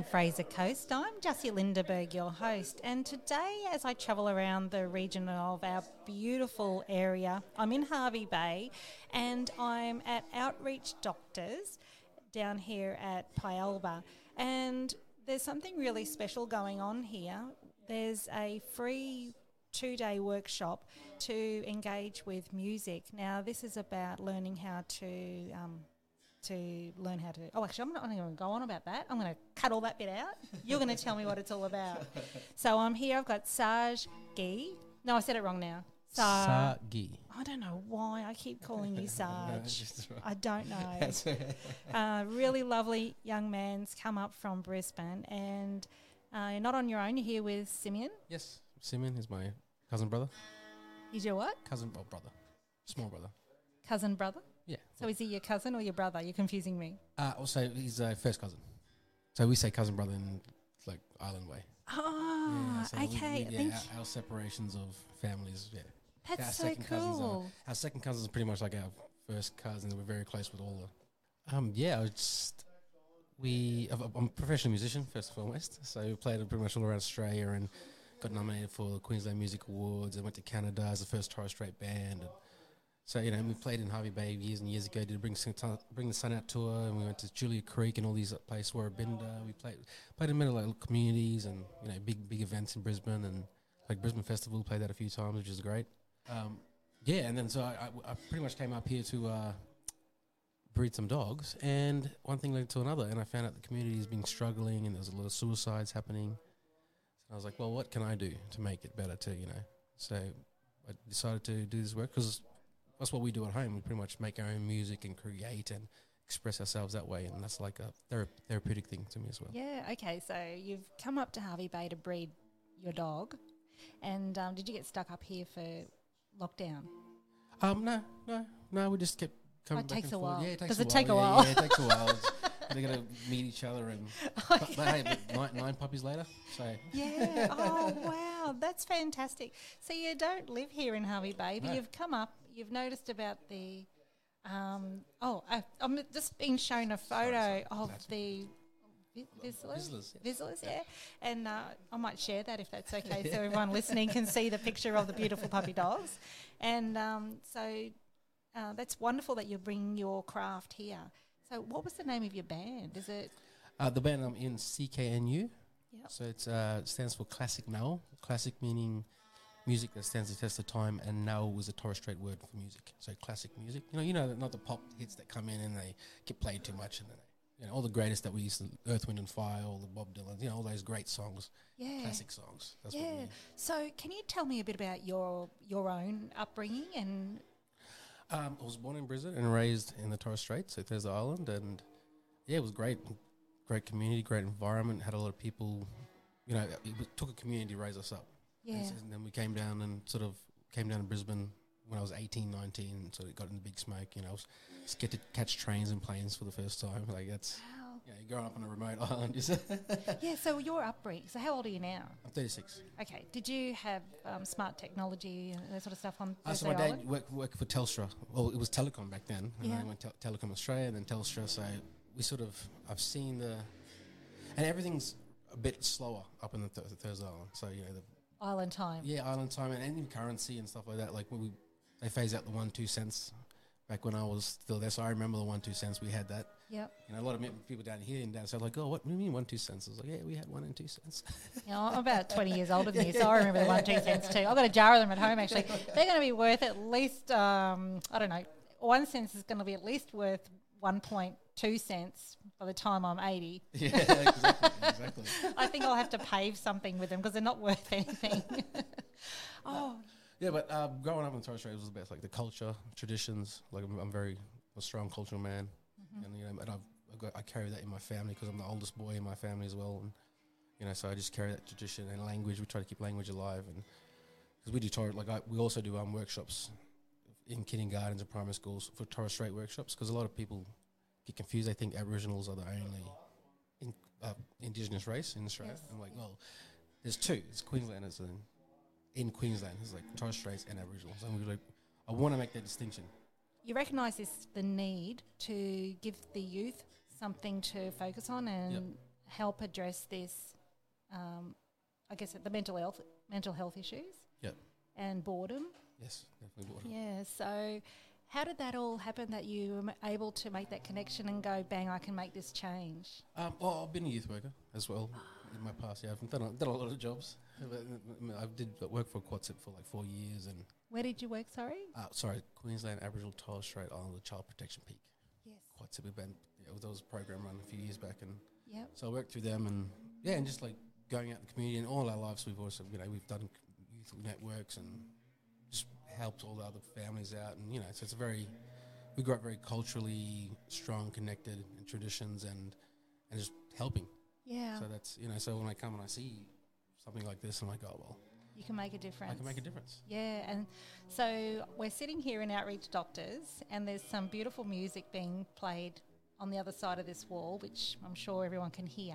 Fraser Coast. I'm Jessie Lindeberg, your host, and today as I travel around the region of our beautiful area, I'm in Hervey Bay and I'm at Outreach Doctors down here at Pyalba, and there's something really special going on here. There's a free 2-day workshop to engage with music. Now this is about learning how to learn how to... Oh, actually, I'm not going to go on about that. I'm going to cut all that bit out. You're going to tell me what it's all about. So I'm here. I've got Saj Gee. No, I said it wrong now. Sagi. I don't know why I keep calling you Saj. Right. I don't know. Really lovely young man's come up from Brisbane, and you're not on your own. You're here with Simeon. Yes, Simeon is my cousin brother. He's your what? Brother. Small brother. Cousin brother? Yeah. So is he your cousin or your brother? You're confusing me. Also, he's a first cousin. So we say cousin brother in like Island way. Oh, So okay. our separations of families, yeah. That's Our so second cousins cool. our second cousins are pretty much like our first cousins. We're very close with all the... I'm a professional musician, first and foremost. So we played pretty much all around Australia and got nominated for the Queensland Music Awards and went to Canada as the first Torres Strait band. And so, we played in Hervey Bay years and years ago, did a Bring the Sun Out tour, and we went to Julia Creek and all these places, Warrabinda. We played in many little communities and, big events in Brisbane, and like Brisbane Festival, played that a few times, which is great. And then so I pretty much came up here to breed some dogs, and one thing led to another, and I found out the community has been struggling and there's a lot of suicides happening. So I was like, well, what can I do to make it better too, So I decided to do this work because that's what we do at home. We pretty much make our own music and create and express ourselves that way, and that's like a therapeutic thing to me as well. Yeah, okay. So you've come up to Hervey Bay to breed your dog, and did you get stuck up here for lockdown? No. We just kept coming It back takes and a forth. while. Yeah, it takes Does a it while. take a while? Yeah, it takes a while. They got to meet each other, and but hey, 9 puppies later. So Yeah. Oh, wow. That's fantastic. So you don't live here in Hervey Bay, but No. you've come up, you've noticed about the... I'm just being shown a photo of the... Vizslas, yeah. And I might share that if that's okay, so everyone listening can see the picture of the beautiful puppy dogs. And that's wonderful that you're bringing your craft here. So what was the name of your band? Is it... the band I'm in, CKNU. Yep. So it stands for Classic Now. Classic meaning music that stands the test of time, and now was a Torres Strait word for music. So classic music. Not the pop hits that come in and they get played too much, and then all the greatest that we used to, Earth, Wind and Fire, all the Bob Dylan, all those great songs, classic songs. That's what we mean. So can you tell me a bit about your own upbringing? And I was born in Brisbane and raised in the Torres Strait, so Thursday Island, and it was great. Great community, great environment, had a lot of people, it took a community to raise us up. Yeah. And then we came down to Brisbane when I was 18, 19, and sort of got in the big smoke, I was scared to catch trains and planes for the first time. Like that's, wow. Growing up on a remote island. Yeah, so your upbringing, so how old are you now? I'm 36. Okay, did you have smart technology and that sort of stuff on So Thursday my dad Island? worked for Telstra. Well, it was Telecom back then. And Yeah. I went to Telecom Australia and then Telstra. So I've seen and everything's a bit slower up in the Thursday Island. So, the Island time. yeah, island time and any currency and stuff like that. Like when they phased out the 1 2 cents back when I was still there. So I remember the 1 2 cents. We had that. Yep. A lot of people down here and down south like, oh, what do you mean 1 2 cents? I was like, yeah, we had 1 and 2 cents. I'm about 20 years older than you, so I remember the 1 2 cents too. I've got a jar of them at home actually. They're going to be worth at least, 1 cent is going to be at least worth 1.2 cents by the time I'm 80. Yeah, exactly. I think I'll have to pave something with them because they're not worth anything. Yeah, but growing up in Torres Strait was the best. Like the culture, traditions. Like I'm very a strong cultural man, and I carry that in my family because I'm the oldest boy in my family as well, and so I just carry that tradition and language. We try to keep language alive, and because we do we also do workshops in kindergartens and primary schools for Torres Strait workshops because a lot of people get confused. They think Aboriginals are the only indigenous race in Australia. Yes. I'm like, well, there's two. It's Queenslanders and in Queensland, it's like Torres Straits and Aboriginals. And I want to make that distinction. You recognise the need to give the youth something to focus on and help address this, I guess, the mental health issues. Yep. And boredom. Yes, definitely boredom. Yeah. So, how did that all happen that you were able to make that connection and go, bang, I can make this change? Well, I've been a youth worker as well in my past. Yeah, I've done a lot of jobs. I did work for Quatsip for like 4 years. And where did you work, sorry? Queensland Aboriginal Torres Strait Islander Child Protection Peak. Yes. Quatsip, there was a program run a few years back. And yep. so I worked through them and just like going out in the community. And all our lives we've also, we've done youth networks and just helped all the other families out. And, so it's we grew up very culturally strong, connected in traditions and just helping. Yeah. So that's, so when I come and I see something like this, I'm like, oh, well. You can make a difference. I can make a difference. Yeah. And so we're sitting here in Outreach Doctors and there's some beautiful music being played on the other side of this wall, which I'm sure everyone can hear.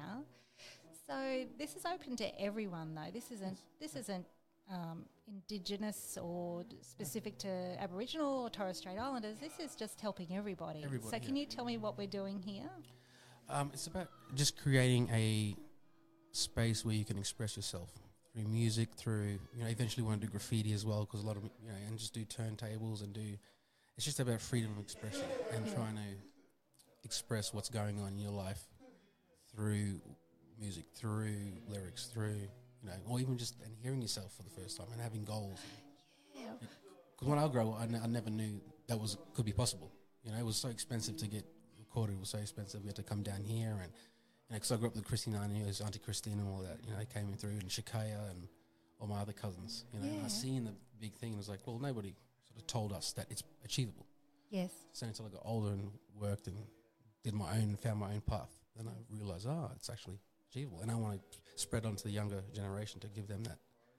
So this is open to everyone, though. This isn't Indigenous or specific to Aboriginal or Torres Strait Islanders. This is just helping everybody. So can you tell me what we're doing here? It's about just creating a space where you can express yourself through music, through, eventually want to do graffiti as well, because a lot of, and just do turntables and it's just about freedom of expression and trying to express what's going on in your life through music, through lyrics, through, or even just and hearing yourself for the first time and having goals. Yeah. Because when I grew up, I never knew that could be possible. It was so expensive to get recorded. It was so expensive. We had to come down here and, because I grew up with Christine Arnews, Auntie Christine and all that, they came in through, and Shakaya and all my other cousins, and I seen the big thing and it was like, well, nobody sort of told us that it's achievable. Yes. So until I got older and worked and found my own path, then I realised, it's actually achievable. And I want to spread on to the younger generation to give them that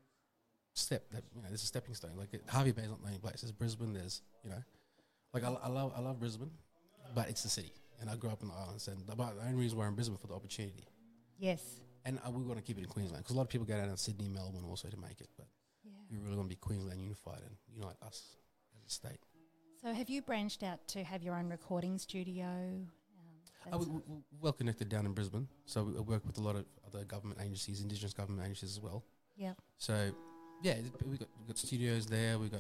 step, that, there's a stepping stone. Like Harvey Bay's not the only place. There's Brisbane, there's, like I love Brisbane, but it's the city. And I grew up in the islands, and the only reason we're in Brisbane for the opportunity. Yes. And we want to keep it in Queensland, because a lot of people go down to Sydney, Melbourne also to make it, but we really want to be Queensland unified and unite us as a state. So have you branched out to have your own recording studio? We're well connected down in Brisbane, so we work with a lot of other government agencies, Indigenous government agencies as well. Yeah. So, we got studios there. We got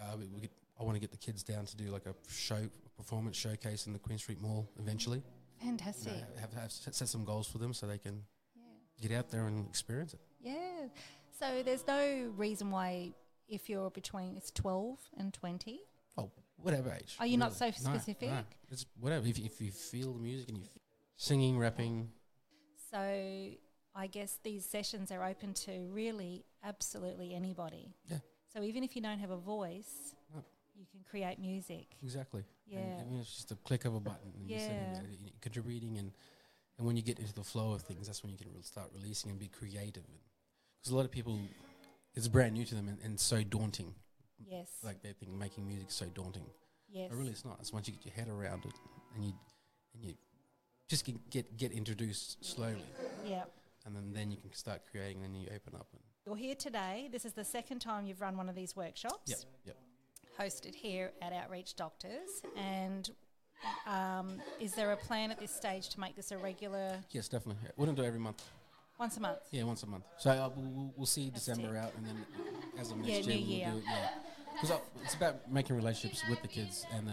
I want to get the kids down to do like a performance showcase in the Queen Street Mall eventually. Fantastic. Have set some goals for them so they can get out there and experience it. Yeah. So there's no reason why if you're between, it's 12 and 20? Oh, whatever age. Are you not so specific? No, it's whatever. If you feel the music and you singing, rapping. So I guess these sessions are open to really absolutely anybody. Yeah. So even if you don't have a voice, you can create music. Exactly. Yeah. And it's just a click of a button. And you're sitting there, you're contributing, and when you get into the flow of things, that's when you can start releasing and be creative. Because a lot of people, it's brand new to them and so daunting. Yes. Like they think making music is so daunting. Yes. But really it's not. It's once you get your head around it and you just get introduced slowly. Yeah. And then you can start creating, and then you open up. You're here today. This is the second time you've run one of these workshops. Yep. Hosted here at Outreach Doctors. And is there a plan at this stage to make this a regular? Yes, definitely. Yeah. We're going to do it every month. Once a month? Yeah, once a month. So we'll see December out, and then as of next year, New year. We'll do it. Yeah. Because it's about making relationships with the kids and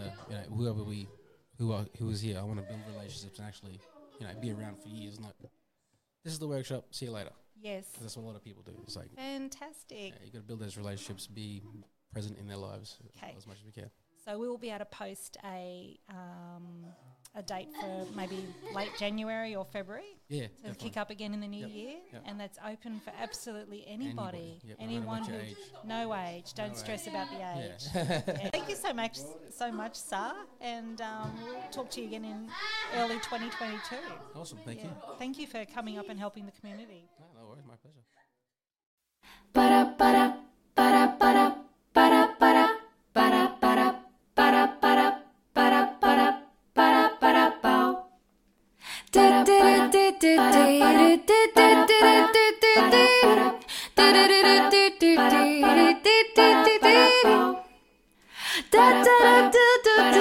who is here. I want to build relationships and actually, be around for years. Not this is the workshop. See you later. Yes. That's what a lot of people do. It's like fantastic. You got to build those relationships, be present in their lives as much as we can. So we will be able to post a date for maybe late January or February. Yeah. To kick up again in the new year. Yep. And that's open for absolutely anybody. Yep, anyone no age. No age. Don't stress about the age. Yeah. Yeah. Thank you so much, Sar. And we'll talk to you again in early 2022. Awesome. Thank you. Thank you for coming up and helping the community. No worries. My pleasure. Ba-da-ba-da, ba-da-ba-da, ba-da-ba-da, ba-da-ba-da, ba-da-ba-da, ba-da-ba-da, ba-da-ba-da-bow.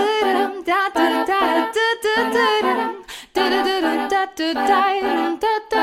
Da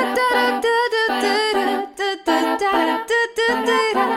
da da da da da da da da da da da da